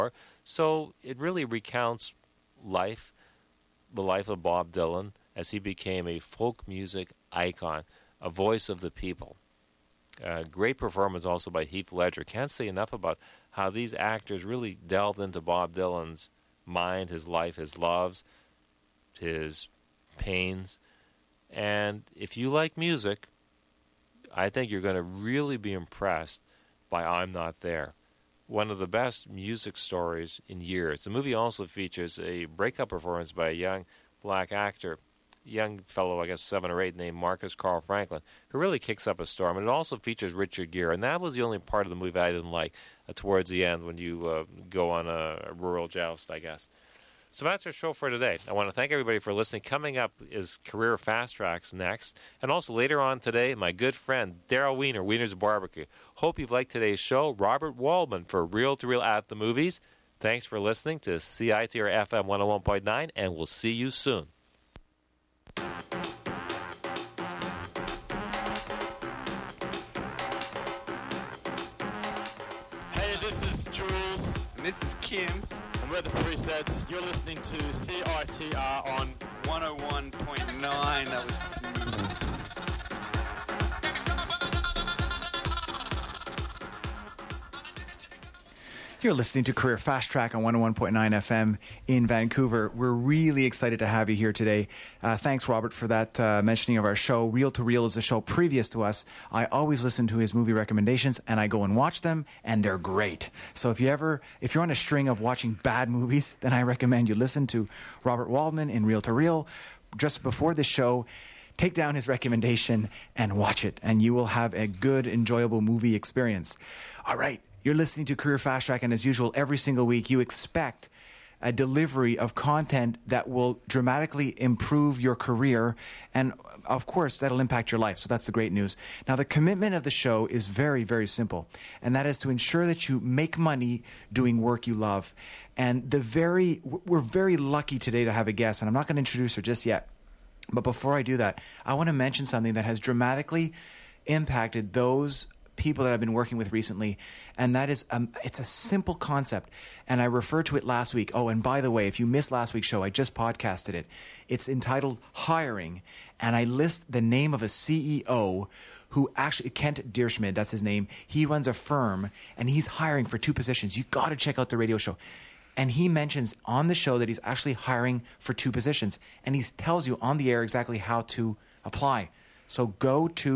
So it really recounts life, the life of Bob Dylan as he became a folk music icon, a voice of the people. Great performance also by Heath Ledger. Can't say enough about how these actors really delved into Bob Dylan's mind, his life, his loves, his pains. And if you like music, I think you're going to really be impressed by I'm Not There. One of the best music stories in years. The movie also features a breakup performance by a young black actor, young fellow, I guess 7 or 8, named Marcus Carl Franklin, who really kicks up a storm. And it also features Richard Gere, and that was the only part of the movie I didn't like towards the end when you go on a rural joust, I guess. So that's our show for today. I want to thank everybody for listening. Coming up is Career Fast Tracks next. And also later on today, my good friend Daryl Wiener, Wiener's Barbecue. Hope you've liked today's show. Robert Waldman for Reel to Reel at the Movies. Thanks for listening to CITR FM 101.9, and we'll see you soon. Hey, this is Jules. And this is Kim. And we're the Presets. You're listening to CITR on 101.9. That was smooth. You're listening to Career Fast Track on 101.9 FM in Vancouver. We're really excited to have you here today. Thanks, Robert, for that mentioning of our show. Reel to Reel is a show previous to us. I always listen to his movie recommendations, and I go and watch them, and they're great. So if you're on a string of watching bad movies, then I recommend you listen to Robert Waldman in Reel to Reel. Just before the show, take down his recommendation and watch it, and you will have a good, enjoyable movie experience. All right. You're listening to Career Fast Track, and as usual, every single week you expect a delivery of content that will dramatically improve your career, and of course, that'll impact your life. So that's the great news. Now, the commitment of the show is very, very simple, and that is to ensure that you make money doing work you love. And we're very lucky today to have a guest, and I'm not going to introduce her just yet. But before I do that, I want to mention something that has dramatically impacted those people that I've been working with recently, and that is it's a simple concept, and I referred to it last week. Oh, and by the way, if you missed last week's show, I just podcasted it. It's entitled Hiring, and I list the name of a CEO who actually, Kent Deerschmidt, that's his name. He runs a firm, and he's hiring for 2 positions. You got to check out the radio show. And he mentions on the show that he's actually hiring for 2 positions, and he tells you on the air exactly how to apply. So go to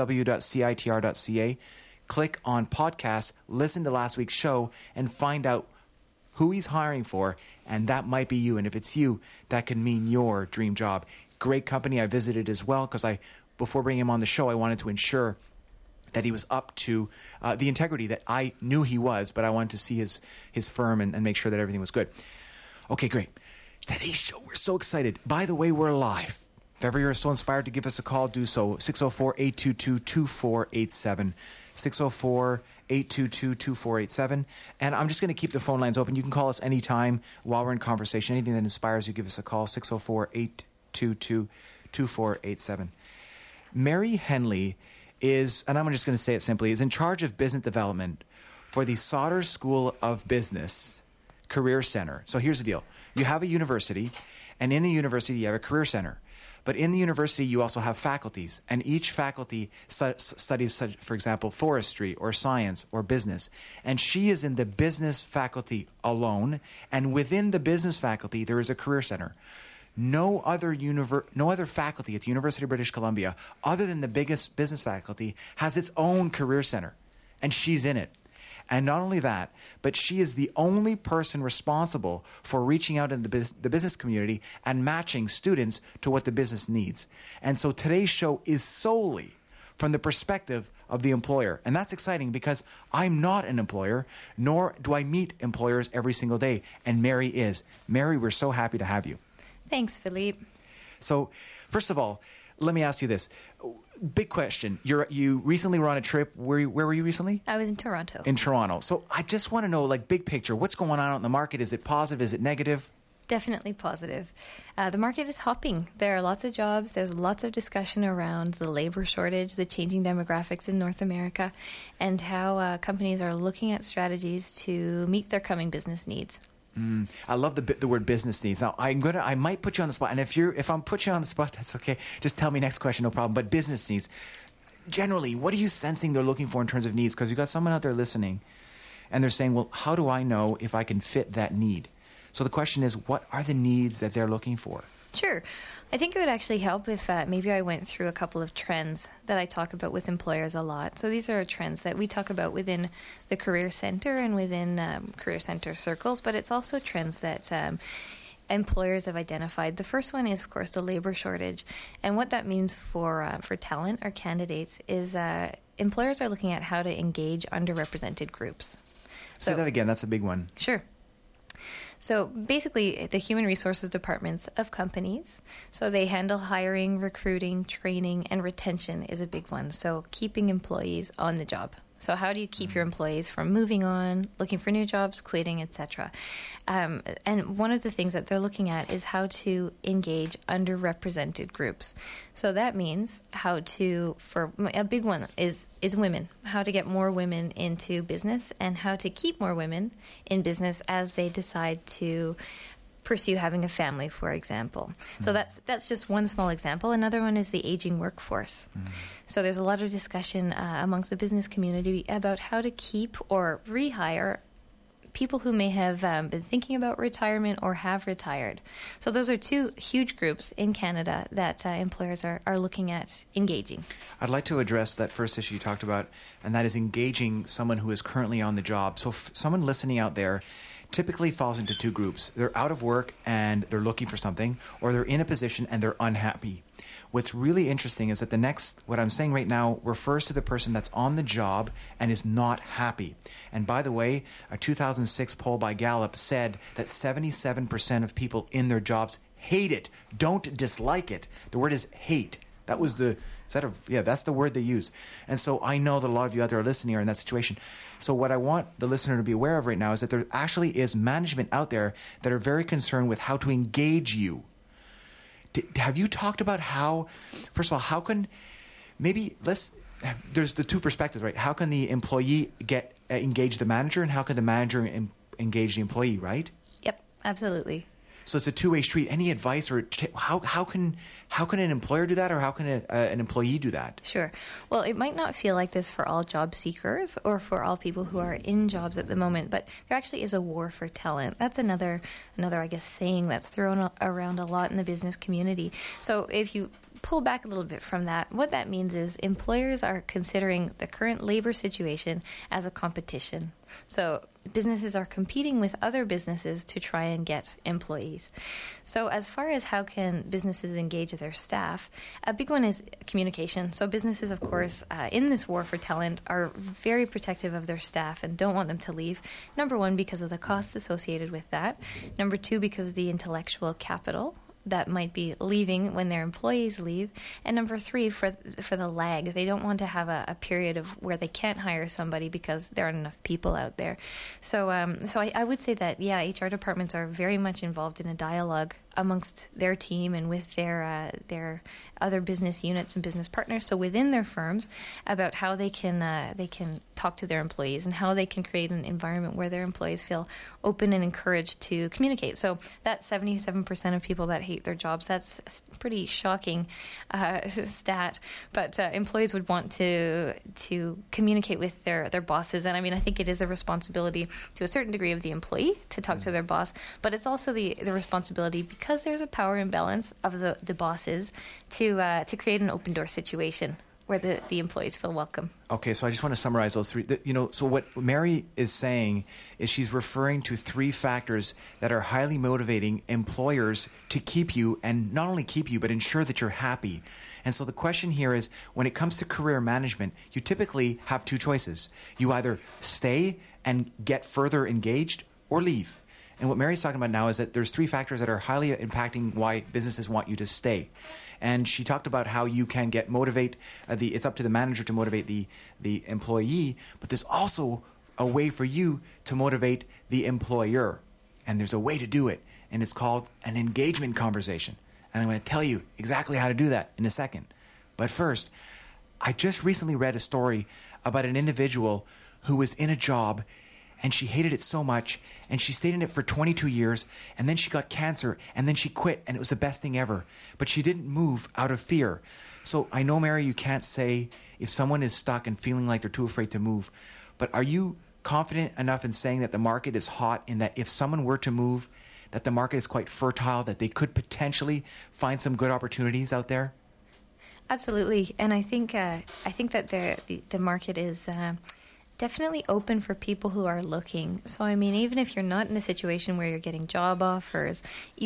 www.citr.ca, click on podcasts, listen to last week's show, and find out who he's hiring for, and that might be you. And if it's you, that can mean your dream job. Great company. I visited as well because before bringing him on the show, I wanted to ensure that he was up to the integrity that I knew he was, but I wanted to see his firm and make sure that everything was good. Okay, great. Today's show, we're so excited. By the way, we're live. If ever you're so inspired to give us a call, do so. 604-822-2487. 604-822-2487. And I'm just going to keep the phone lines open. You can call us anytime while we're in conversation. Anything that inspires you, give us a call. 604-822-2487. Mary Henley is, and I'm just going to say it simply, is in charge of business development for the Sauder School of Business Career Center. So here's the deal. You have a university, and in the university you have a career center. But in the university, you also have faculties, and each faculty studies, for example, forestry or science or business. And she is in the business faculty alone, and within the business faculty, there is a career center. No other faculty at the University of British Columbia, other than the biggest business faculty, has its own career center, and she's in it. And not only that, but she is the only person responsible for reaching out in the business community and matching students to what the business needs. And so today's show is solely from the perspective of the employer. And that's exciting because I'm not an employer, nor do I meet employers every single day. And Mary is. Mary, we're so happy to have you. Thanks, Philippe. So, first of all, let me ask you this. Big question. You recently were on a trip. Where were you recently? I was in Toronto. In Toronto. So I just want to know, big picture, what's going on out in the market? Is it positive? Is it negative? Definitely positive. The market is hopping. There are lots of jobs. There's lots of discussion around the labor shortage, the changing demographics in North America, and how companies are looking at strategies to meet their coming business needs. I love the word business needs. Now I might put you on the spot, and if I'm put you on the spot, that's okay. Just tell me next question, no problem. But business needs, generally, what are you sensing they're looking for in terms of needs? Because you got someone out there listening, and they're saying, well, how do I know if I can fit that need? So the question is, what are the needs that they're looking for? Sure. I think it would actually help if maybe I went through a couple of trends that I talk about with employers a lot. So these are trends that we talk about within the Career Center and within Career Center circles, but it's also trends that employers have identified. The first one is, of course, the labor shortage. And what that means for talent or candidates is employers are looking at how to engage underrepresented groups. Say that again. That's a big one. Sure. So basically, the human resources departments of companies, so they handle hiring, recruiting, training, and retention is a big one. So keeping employees on the job. So how do you keep your employees from moving on, looking for new jobs, quitting, etc.? And one of the things that they're looking at is how to engage underrepresented groups. So that means how to, for a big one is women, how to get more women into business and how to keep more women in business as they decide to pursue having a family, for example. So that's just one small example. Another one is the aging workforce. So there's a lot of discussion amongst the business community about how to keep or rehire people who may have been thinking about retirement or have retired. So those are two huge groups in Canada that employers are looking at engaging. I'd like to address that first issue you talked about, and that is engaging someone who is currently on the job. So someone listening out there typically falls into two groups. They're out of work and they're looking for something, or they're in a position and they're unhappy. What's really interesting is that what I'm saying right now refers to the person that's on the job and is not happy. And by the way, a 2006 poll by Gallup said that 77% of people in their jobs hate it, don't dislike it. The word is hate. That was that's the word they use. And so I know that a lot of you out there are listening are in that situation. So what I want the listener to be aware of right now is that there actually is management out there that are very concerned with how to engage you. Have you talked about how, first of all, how can, there's the two perspectives, right? How can the employee engage the manager, and how can the manager engage the employee, right? Yep, absolutely. So it's a two-way street. Any advice, or how can an employer do that, or how can an employee do that? Sure. Well, it might not feel like this for all job seekers or for all people who are in jobs at the moment, but there actually is a war for talent. That's another I guess saying that's thrown around a lot in the business community. So if you pull back a little bit from that, what that means is employers are considering the current labor situation as a competition. So businesses are competing with other businesses to try and get employees. So as far as how can businesses engage their staff, a big one is communication. So businesses, of course, in this war for talent are very protective of their staff and don't want them to leave. Number one, because of the costs associated with that. Number two, because of the intellectual capital that might be leaving when their employees leave. And number three, for the lag. They don't want to have a period of where they can't hire somebody because there aren't enough people out there. So I would say that, HR departments are very much involved in a dialogue amongst their team and with their other business units and business partners, so within their firms, about how they can talk to their employees and how they can create an environment where their employees feel open and encouraged to communicate. So that 77% of people that hate their jobs, that's a pretty shocking stat, but employees would want to communicate with their bosses. And I mean, I think it is a responsibility to a certain degree of the employee to talk to their boss, but it's also the responsibility, because there's a power imbalance of the bosses, to create an open door situation where the employees feel welcome. Okay, so I just want to summarize those three. So what Mary is saying is she's referring to three factors that are highly motivating employers to keep you, and not only keep you, but ensure that you're happy. And so the question here is, when it comes to career management, you typically have two choices. You either stay and get further engaged, or leave. And what Mary's talking about now is that there's three factors that are highly impacting why businesses want you to stay. And she talked about how you can it's up to the manager to motivate the employee, but there's also a way for you to motivate the employer. And there's a way to do it. and it's called an engagement conversation. And I'm going to tell you exactly how to do that in a second. But first, I just recently read a story about an individual who was in a job and she hated it so much and she stayed in it for 22 years and then she got cancer and then she quit and it was the best thing ever. But she didn't move out of fear. So I know, Mary, you can't say if someone is stuck and feeling like they're too afraid to move, but are you confident enough in saying that the market is hot and that if someone were to move, that the market is quite fertile, that they could potentially find some good opportunities out there? Absolutely, and I think that the market is definitely open for people who are looking. So I mean, even if you're not in a situation where you're getting job offers,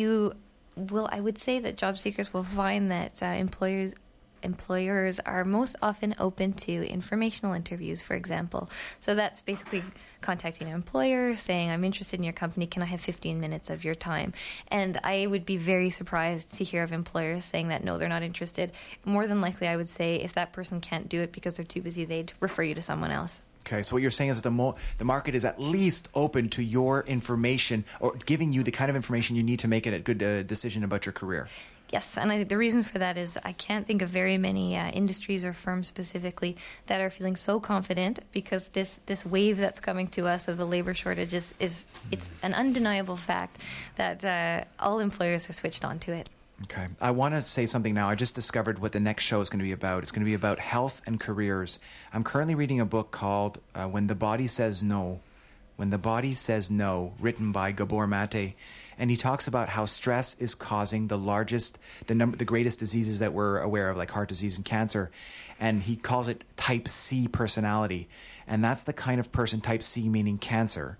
I would say that job seekers will find that employers are most often open to informational interviews, for example. So that's basically contacting an employer, saying, I'm interested in your company, can I have 15 minutes of your time? And I would be very surprised to hear of employers saying that no, they're not interested. More than likely, I would say if that person can't do it because they're too busy, they'd refer you to someone else. Okay, so what you're saying is that the market is at least open to your information or giving you the kind of information you need to make a good decision about your career. Yes, and the reason for that is I can't think of very many industries or firms specifically that are feeling so confident because this wave that's coming to us of the labor shortage it's an undeniable fact that all employers are switched on to it. Okay. I want to say something now. I just discovered what the next show is going to be about. It's going to be about health and careers. I'm currently reading a book called When the Body Says No. When the Body Says No, written by Gabor Mate. And he talks about how stress is causing the greatest diseases that we're aware of, like heart disease and cancer. And he calls it type C personality. And that's the kind of person, type C meaning cancer.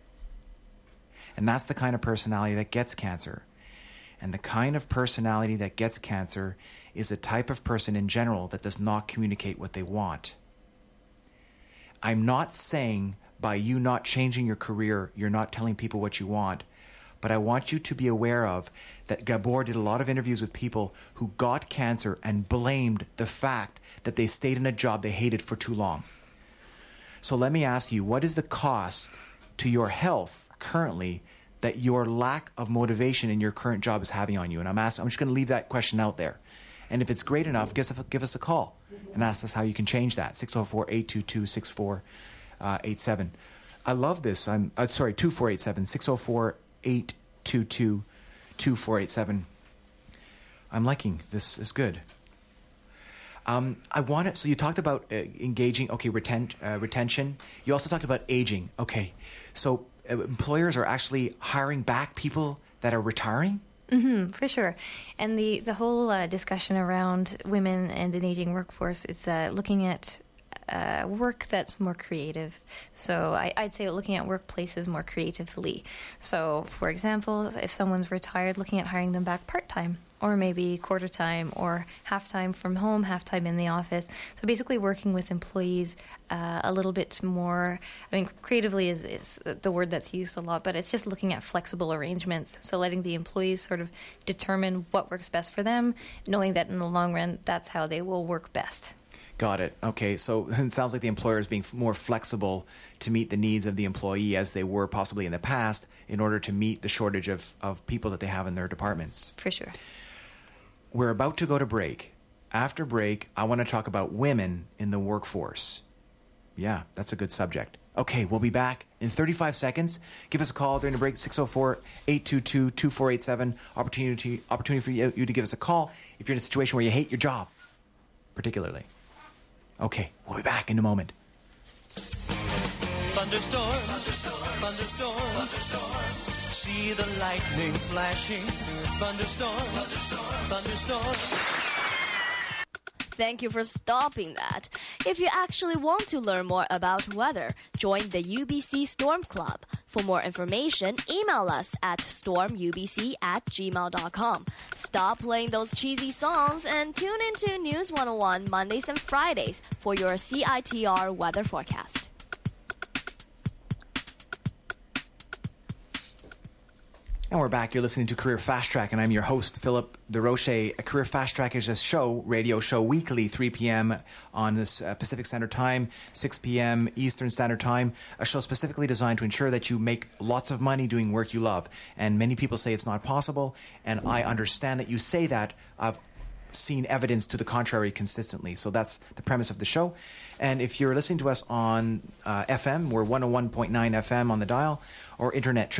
And that's the kind of personality that gets cancer. And the kind of personality that gets cancer is a type of person in general that does not communicate what they want. I'm not saying by you not changing your career, you're not telling people what you want. But I want you to be aware of that Gabor did a lot of interviews with people who got cancer and blamed the fact that they stayed in a job they hated for too long. So let me ask you, what is the cost to your health currently that your lack of motivation in your current job is having on you? And I'm just going to leave that question out there. And if it's great enough, give us a call and ask us how you can change that. 604-822-6487. I love this. 2487. 604-822-2487. I'm liking this. Is good. I want it. So you talked about engaging. Okay, retention. You also talked about aging. Okay, so employers are actually hiring back people that are retiring? Mm-hmm, for sure. And the whole discussion around women and an aging workforce is looking at work that's more creative. So I'd say looking at workplaces more creatively. So, for example, if someone's retired, looking at hiring them back part-time or maybe quarter-time or half-time from home, half-time in the office. So basically working with employees a little bit more, I mean, creatively is the word that's used a lot, but it's just looking at flexible arrangements. So letting the employees sort of determine what works best for them, knowing that in the long run, that's how they will work best. Got it. Okay, so it sounds like the employer is being more flexible to meet the needs of the employee as they were possibly in the past in order to meet the shortage of people that they have in their departments. For sure. We're about to go to break. After break, I want to talk about women in the workforce. Yeah, that's a good subject. Okay, we'll be back in 35 seconds. Give us a call during the break, 604-822-2487. Opportunity for you to give us a call if you're in a situation where you hate your job, particularly. Okay, we'll be back in a moment. Thunderstorm, thunderstorm, thunderstorm. See the lightning flashing. Thunderstorm, thunderstorm. Thank you for stopping that. If you actually want to learn more about weather, join the UBC Storm Club. For more information, email us at stormubc@gmail.com. Stop playing those cheesy songs and tune into News 101 Mondays and Fridays for your CITR weather forecast. And we're back. You're listening to Career Fast Track, and I'm your host, Philip DeRoche. Career Fast Track is a radio show, weekly, 3 p.m. on this Pacific Standard Time, 6 p.m. Eastern Standard Time. A show specifically designed to ensure that you make lots of money doing work you love. And many people say it's not possible, and I understand that you say that. I've seen evidence to the contrary consistently. So that's the premise of the show. And if you're listening to us on FM, we're 101.9 FM on the dial, or internet,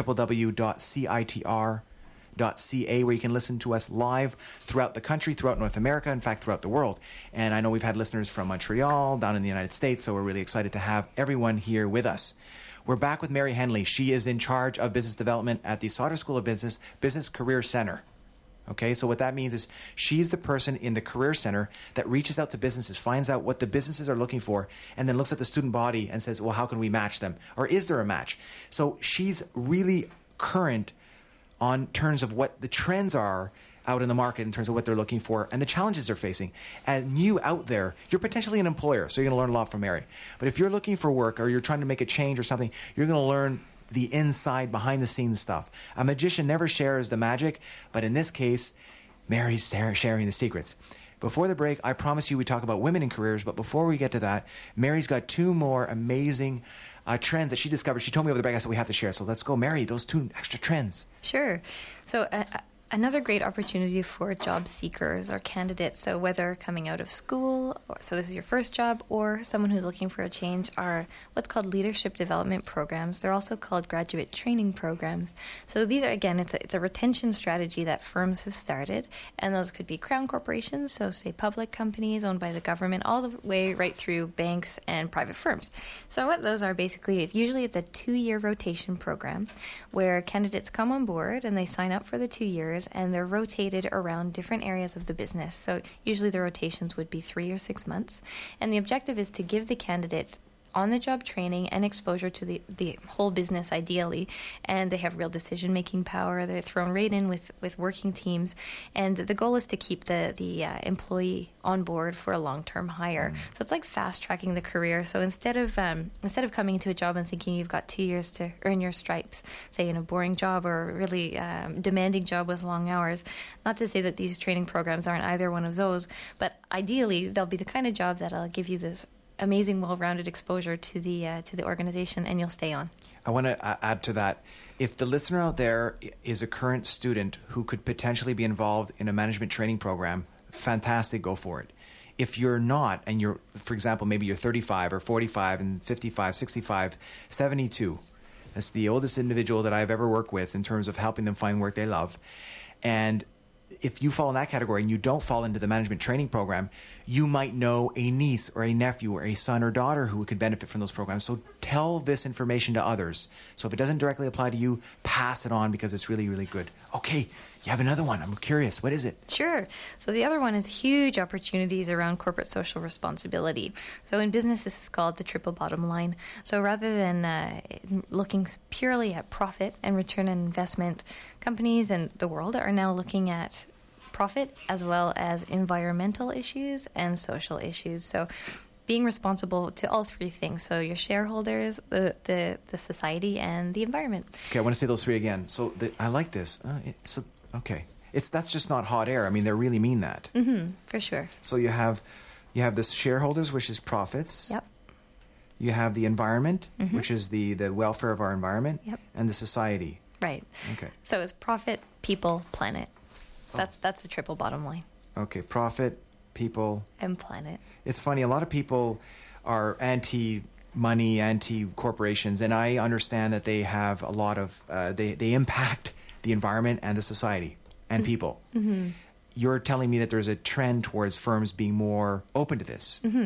www.citr.ca, where you can listen to us live throughout the country, throughout North America, in fact, throughout the world. And I know we've had listeners from Montreal, down in the United States, so we're really excited to have everyone here with us. We're back with Mary Henley. She is in charge of business development at the Sauder School of Business Career Center. Okay, so what that means is she's the person in the Career Center that reaches out to businesses, finds out what the businesses are looking for, and then looks at the student body and says, well, how can we match them? Or is there a match? So she's really current on terms of what the trends are out in the market in terms of what they're looking for and the challenges they're facing. And you out there, you're potentially an employer, so you're going to learn a lot from Mary. But if you're looking for work or you're trying to make a change or something, you're going to learn the inside, behind-the-scenes stuff. A magician never shares the magic, but in this case, Mary's sharing the secrets. Before the break, I promised you we'd talk about women in careers, but before we get to that, Mary's got two more amazing trends that she discovered. She told me over the break, I said we have to share. So let's go, Mary, those two extra trends. Sure. So another great opportunity for job seekers or candidates, so whether coming out of school, so this is your first job, or someone who's looking for a change, are what's called leadership development programs. They're also called graduate training programs. So these are, again, it's a retention strategy that firms have started, and those could be crown corporations, so say public companies owned by the government, all the way right through banks and private firms. So what those are basically, usually it's a 2-year rotation program where candidates come on board and they sign up for the 2 years, and they're rotated around different areas of the business. So usually the rotations would be 3 or 6 months. And the objective is to give the candidate on-the-job training and exposure to the whole business, ideally. And they have real decision-making power. They're thrown right in with working teams. And the goal is to keep the employee on board for a long-term hire. So it's like fast-tracking the career. So instead of coming into a job and thinking you've got 2 years to earn your stripes, say in a boring job or a really demanding job with long hours, not to say that these training programs aren't either one of those, but ideally they'll be the kind of job that'll give you this amazing, well-rounded exposure to the organization, and you'll stay on. I want to add to that. If the listener out there is a current student who could potentially be involved in a management training program, fantastic, go for it. If you're not, and you're, for example, maybe you're 35 or 45 and 55, 65, 72, that's the oldest individual that I've ever worked with in terms of helping them find work they love. And if you fall in that category and you don't fall into the management training program, you might know a niece or a nephew or a son or daughter who could benefit from those programs. So tell this information to others. So if it doesn't directly apply to you, pass it on because it's really, really good. Okay, you have another one. I'm curious. What is it? Sure. So the other one is huge opportunities around corporate social responsibility. So in business, this is called the triple bottom line. So rather than looking purely at profit and return on investment, companies and the world are now looking at profit as well as environmental issues and social issues. So being responsible to all three things. So your shareholders, the society, and the environment. Okay, I want to say those three again. So I like this. Okay. That's just not hot air. I mean, they really mean that. Mm-hmm, for sure. So you have the shareholders, which is profits. Yep. You have the environment, which is the welfare of our environment. Yep. And the society. Right. Okay. So it's profit, people, planet. That's the triple bottom line. Okay, profit, people, and planet. It's funny, a lot of people are anti-money, anti-corporations, and I understand that they have a lot of, they impact the environment and the society and people. Mm-hmm. You're telling me that there's a trend towards firms being more open to this. Mm-hmm.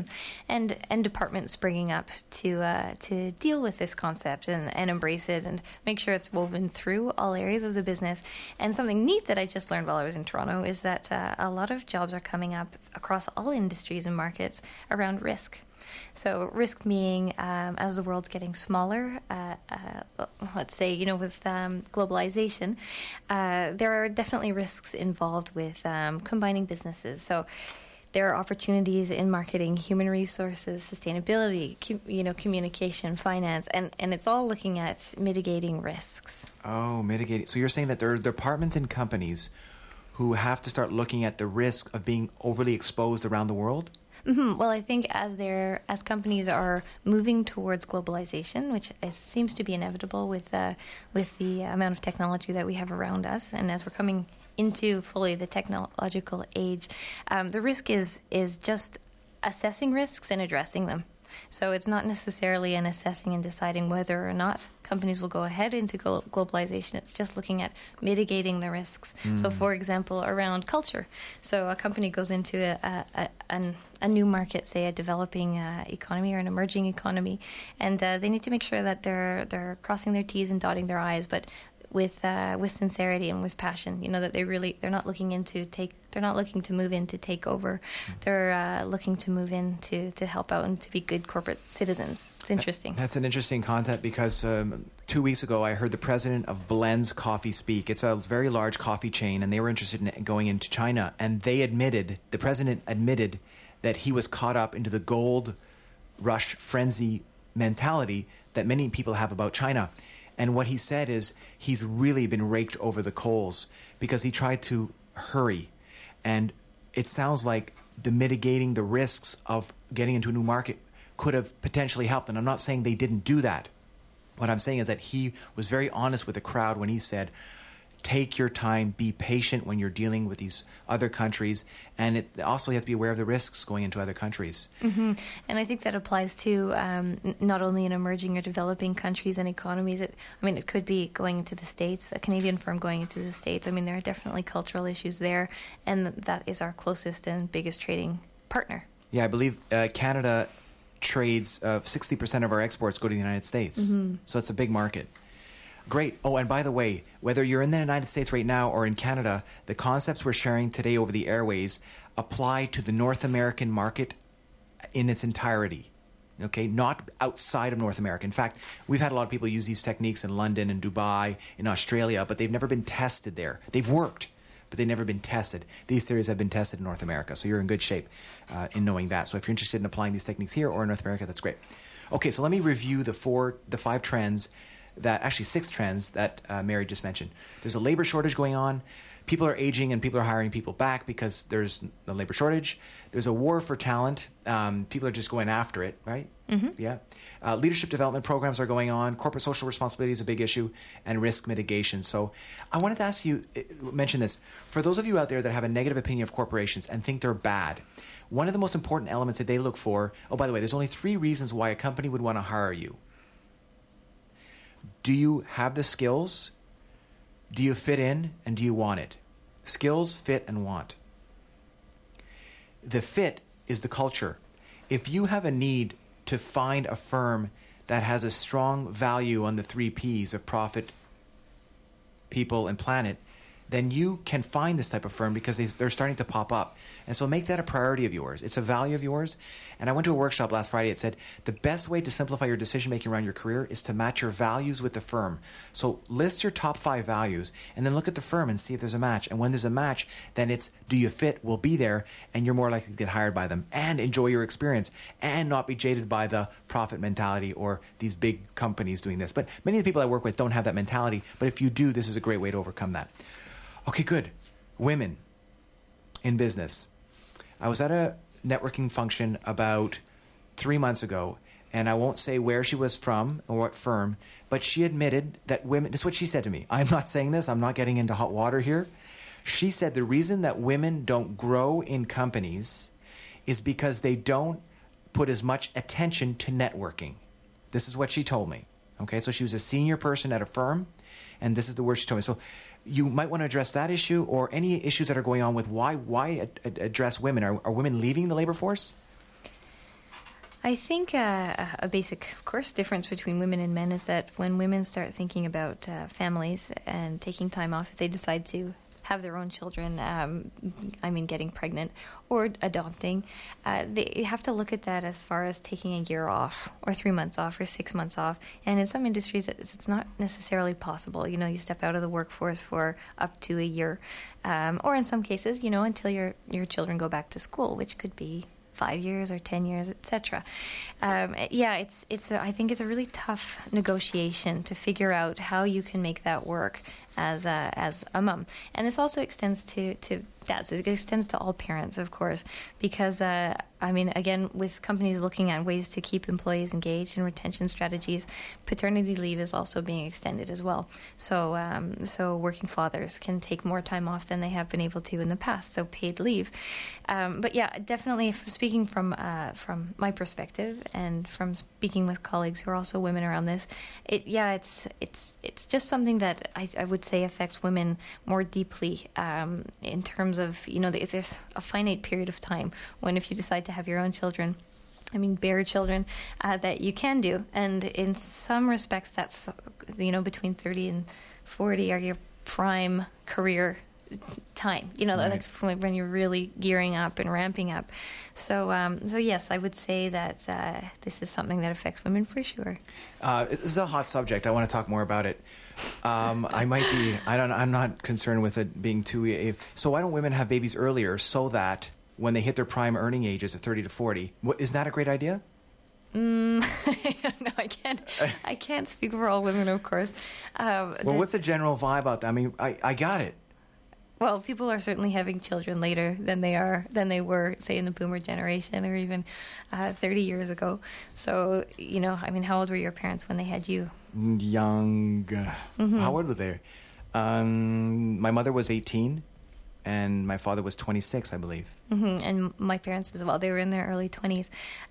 And departments bringing up to deal with this concept and embrace it and make sure it's woven through all areas of the business. And something neat that I just learned while I was in Toronto is that a lot of jobs are coming up across all industries and markets around risk. So risk being, as the world's getting smaller, let's say, with globalization, there are definitely risks involved with combining businesses. So there are opportunities in marketing, human resources, sustainability, communication, finance, and it's all looking at mitigating risks. Oh, mitigating. So you're saying that there are departments in companies who have to start looking at the risk of being overly exposed around the world? Mm-hmm. Well, I think as companies are moving towards globalization, which seems to be inevitable with the amount of technology that we have around us, and as we're coming into fully the technological age, the risk is just assessing risks and addressing them. So it's not necessarily an assessing and deciding whether or not companies will go ahead into globalization. It's just looking at mitigating the risks. So, for example, around culture. So a company goes into a new market, say a developing economy or an emerging economy, and they need to make sure that they're crossing their T's and dotting their I's, but with sincerity and with passion. That they're not looking to move in to take over. They're looking to move in to help out and to be good corporate citizens. It's interesting. That's an interesting content because 2 weeks ago I heard the president of Blends Coffee speak. It's a very large coffee chain, and they were interested in going into China, and the president admitted that he was caught up into the gold rush frenzy mentality that many people have about China. And what he said is he's really been raked over the coals because he tried to hurry. And it sounds like the mitigating the risks of getting into a new market could have potentially helped. And I'm not saying they didn't do that. What I'm saying is that he was very honest with the crowd when he said, take your time, be patient when you're dealing with these other countries, and also you have to be aware of the risks going into other countries. Mm-hmm. And I think that applies to not only in emerging or developing countries and economies. It could be going into the States, a Canadian firm going into the States. There are definitely cultural issues there, and that is our closest and biggest trading partner. Yeah, I believe Canada trades 60% of our exports go to the United States, so it's a big market. Great. Oh, and by the way, whether you're in the United States right now or in Canada, the concepts we're sharing today over the airways apply to the North American market in its entirety. Okay, not outside of North America. In fact, we've had a lot of people use these techniques in London and Dubai, in Australia, but they've never been tested there. They've worked, but they've never been tested. These theories have been tested in North America, so you're in good shape in knowing that. So if you're interested in applying these techniques here or in North America, that's great. Okay, so let me review the 5 trends. Actually 6 trends that Mary just mentioned. There's a labor shortage going on. People are aging and people are hiring people back because there's a labor shortage. There's a war for talent. People are just going after it, right? Mm-hmm. Yeah. Leadership development programs are going on. Corporate social responsibility is a big issue, and risk mitigation. So I wanted to ask you, mention this. For those of you out there that have a negative opinion of corporations and think they're bad, one of the most important elements that they look for, by the way, there's only 3 reasons why a company would want to hire you. Do you have the skills? Do you fit in? And do you want it? Skills, fit, and want. The fit is the culture. If you have a need to find a firm that has a strong value on the 3 Ps of profit, people, and planet, then you can find this type of firm because they're starting to pop up. And so make that a priority of yours. It's a value of yours. And I went to a workshop last Friday. It said the best way to simplify your decision-making around your career is to match your values with the firm. So list your top 5 values and then look at the firm and see if there's a match. And when there's a match, then it's do you fit, will be there, and you're more likely to get hired by them and enjoy your experience and not be jaded by the profit mentality or these big companies doing this. But many of the people I work with don't have that mentality. But if you do, this is a great way to overcome that. Okay, good. Women in business. I was at a networking function about 3 months ago, and I won't say where she was from or what firm, but she admitted that women, this is what she said to me. I'm not saying this. I'm not getting into hot water here. She said the reason that women don't grow in companies is because they don't put as much attention to networking. This is what she told me. Okay, so she was a senior person at a firm, and this is the word she told me. So you might want to address that issue or any issues that are going on with why address women. Are women leaving the labor force? I think a basic, of course, difference between women and men is that when women start thinking about families and taking time off, if they decide to have their own children, getting pregnant or adopting, they have to look at that as far as taking a year off or 3 months off or 6 months off. And in some industries, it's not necessarily possible. You step out of the workforce for up to a year, or in some cases, until your children go back to school, which could be 5 years or 10 years, etc. I think it's a really tough negotiation to figure out how you can make that work as a mom. And this also extends to dads. It extends to all parents, of course, because again, with companies looking at ways to keep employees engaged and retention strategies, paternity leave is also being extended as well. So working fathers can take more time off than they have been able to in the past. So paid leave. But yeah, definitely, speaking from my perspective and from speaking with colleagues who are also women around this, it's just something that I would say affects women more deeply in terms of, there's a finite period of time when, if you decide to have your own children, bear children, that you can do. And in some respects, that's, between 30 and 40 are your prime career time. That's when you're really gearing up and ramping up. So yes, I would say that this is something that affects women for sure. This is a hot subject. I want to talk more about it. I'm not concerned with it being too. So why don't women have babies earlier so that when they hit their prime earning ages of 30 to 40, isn't that a great idea? I don't know. I can't speak for all women, of course. What's the general vibe out there? I got it. Well, people are certainly having children later than they were, say, in the boomer generation or even 30 years ago. So, how old were your parents when they had you? Young. Mm-hmm. How old were they? My mother was 18, and my father was 26, I believe. Mm-hmm. And my parents as well. They were in their early 20s.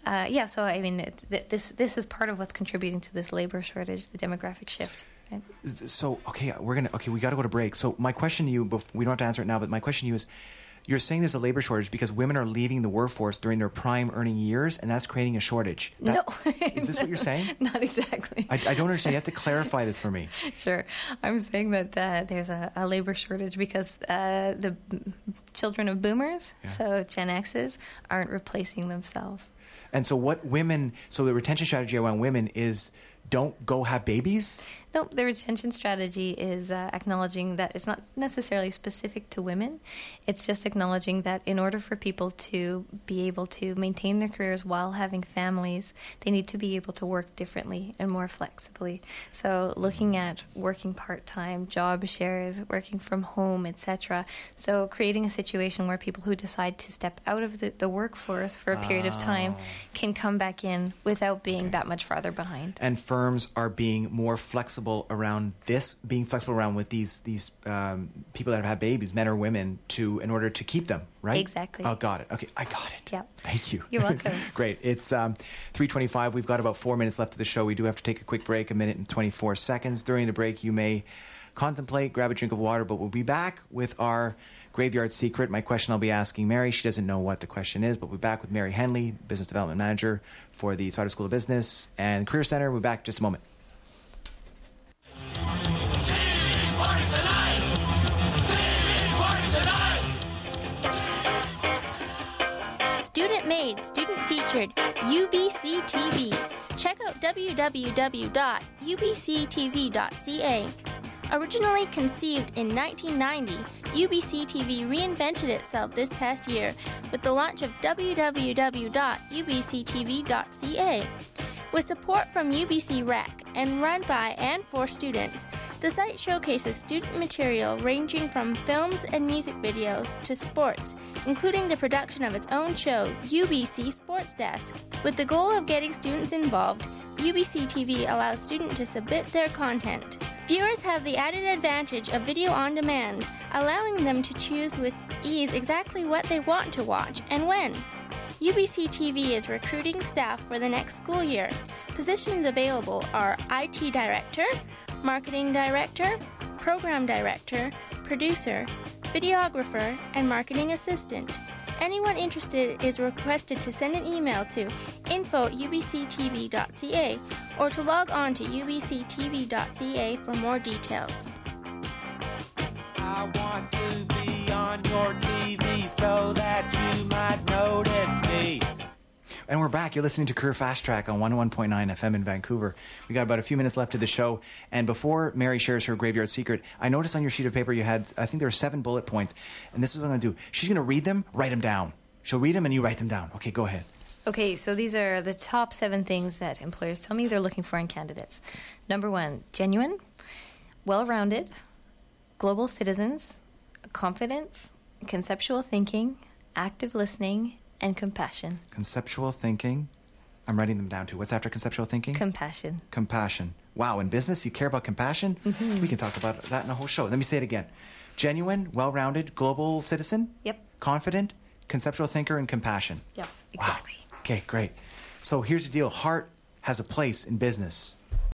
This is part of what's contributing to this labor shortage, the demographic shift. So, we got to go to break. So my question to you, we don't have to answer it now, but my question to you is, you're saying there's a labor shortage because women are leaving the workforce during their prime earning years, and that's creating a shortage. No. Is this what you're saying? Not exactly. I don't understand. You have to clarify this for me. Sure. I'm saying that there's a labor shortage because the children of boomers, so Gen X's, aren't replacing themselves. And so the retention strategy around women is don't go have babies? No, the retention strategy is acknowledging that it's not necessarily specific to women. It's just acknowledging that in order for people to be able to maintain their careers while having families, they need to be able to work differently and more flexibly. So looking at working part-time, job shares, working from home, etc. So creating a situation where people who decide to step out of the workforce for a period of time can come back in without being that much farther behind. And firms are being more flexible around this, being flexible around with these people that have had babies, men or women, in order to keep them, right? Exactly. Oh, got it. Okay, I got it. Yep. Thank you. You're welcome. Great. It's 3:25. We've got about 4 minutes left of the show. We do have to take a quick break, 1 minute and 24 seconds. During the break, you may contemplate, grab a drink of water, but we'll be back with our Graveyard Secret. My question I'll be asking Mary. She doesn't know what the question is, but we'll be back with Mary Henley, Business Development Manager for the Sauder School of Business and Career Center. We'll be back in just a moment. Student made, student featured, UBC TV. Check out www.ubctv.ca. Originally conceived in 1990, UBC TV reinvented itself this past year with the launch of www.ubctv.ca. With support from UBC Rec and run by and for students, the site showcases student material ranging from films and music videos to sports, including the production of its own show, UBC Sports Desk. With the goal of getting students involved, UBC TV allows students to submit their content. Viewers have the added advantage of video on demand, allowing them to choose with ease exactly what they want to watch and when. UBC TV is recruiting staff for the next school year. Positions available are IT Director, Marketing Director, Program Director, Producer, Videographer, and Marketing Assistant. Anyone interested is requested to send an email to info@ubctv.ca or to log on to ubctv.ca for more details. I want to be on your TV so that you might notice me. And we're back. You're listening to Career Fast Track on 101.9 FM in Vancouver. We got about a few minutes left of the show. And before Mary shares her graveyard secret, I noticed on your sheet of paper you had, I think there were 7 bullet points. And this is what I'm going to do. She's going to read them, write them down. She'll read them and you write them down. Okay, go ahead. Okay, so these are the top 7 things that employers tell me they're looking for in candidates. Number 1, genuine, well-rounded, global citizens, confidence, conceptual thinking, active listening, and compassion. Conceptual thinking. I'm writing them down too. What's after conceptual thinking? Compassion. Compassion. Wow, in business, you care about compassion? Mm-hmm. We can talk about that in a whole show. Let me say it again. Genuine, well-rounded, global citizen? Yep. Confident, conceptual thinker, and compassion. Yep, exactly. Wow. Okay, great. So here's the deal. Heart has a place in business.